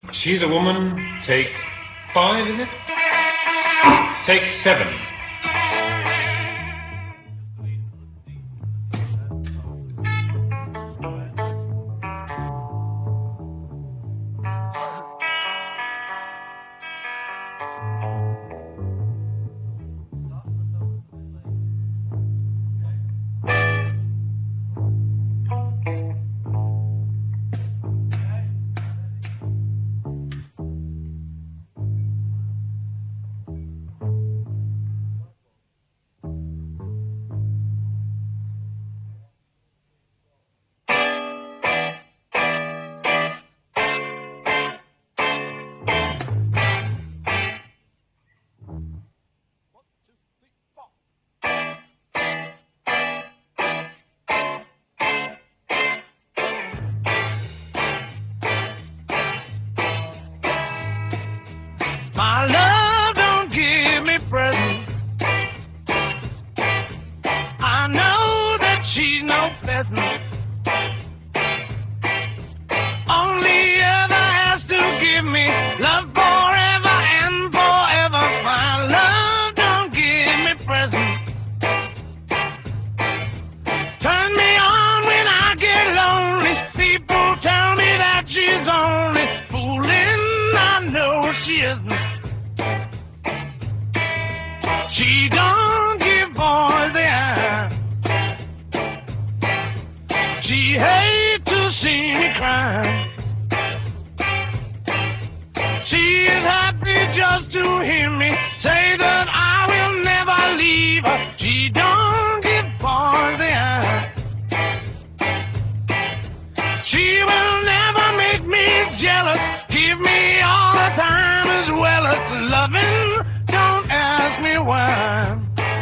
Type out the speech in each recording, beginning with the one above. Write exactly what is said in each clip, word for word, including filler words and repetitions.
She's a woman. Take five, is it? Take seven. My love don't give me presents. I know that she's no peasant. Only ever has to give me love forever and forever. My love don't give me presents. Turn me on when I get lonely. People tell me that she's only fooling. I know she isn't. She don't give boys the eye. She hates to see me cry. She is happy just to hear me say that I will never leave her. She don't give boys the eye. She will never make me jealous. Give me all the time as well as loving. Don't ask me why.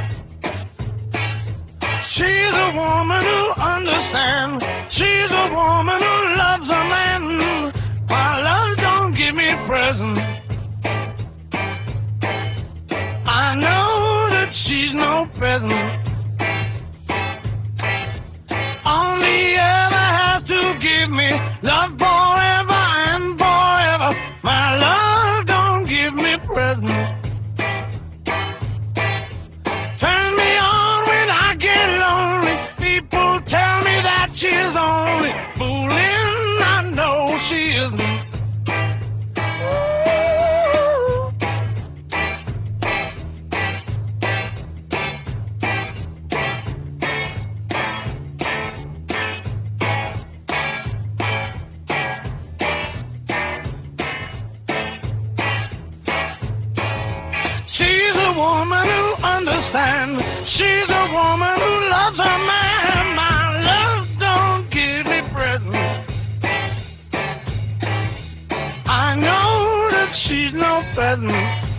She's a woman who understands. She's a woman who loves a man. My love don't give me presents. I know that she's no peasant. Only ever has to give me love forever and forever. My love don't give me presents. Turn me on when I get lonely. People tell me that she's only fooling. I know she isn't. She's a woman who understands. She's a woman who loves her man. My love don't give me presents. I know that she's no peasant.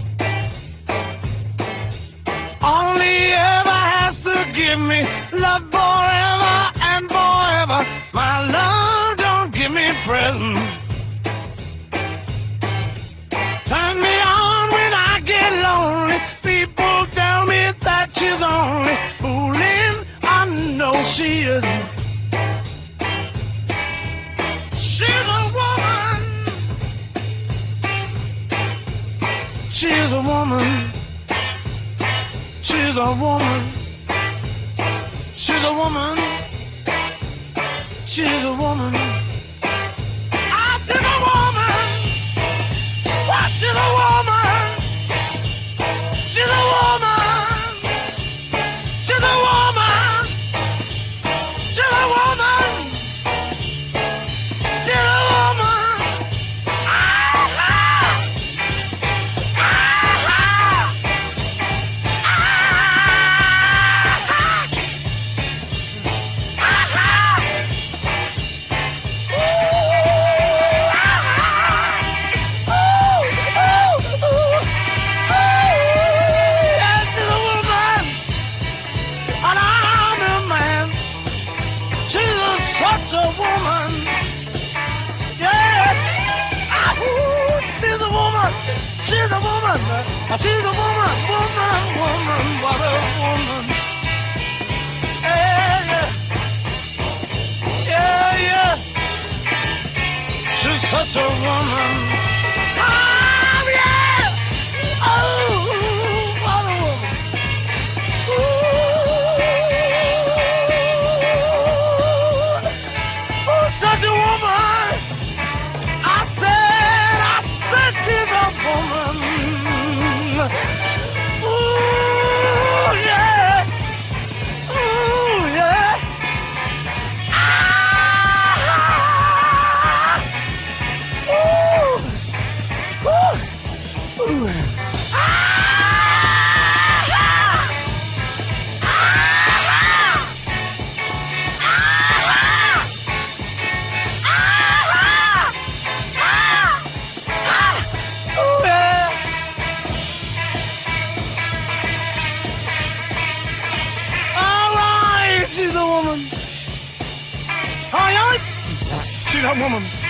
Only ever has to give me love forever and forever. My love don't give me presents. Turn me on when I get lonely. People tell me that she's only fooling. I know she isn't. She's a woman. She's a woman. She's a woman. She's a woman. She's a woman. I said a woman. Why, she's a woman. She's a woman. She's a woman. She's a woman. She's a woman. Ah, ah. Ah, such a woman. Yeah. Ah, ooh, she's a woman. She's a woman. She's a woman. Woman, woman, what a woman. Yeah, yeah. Yeah, yeah. She's such a woman. woman.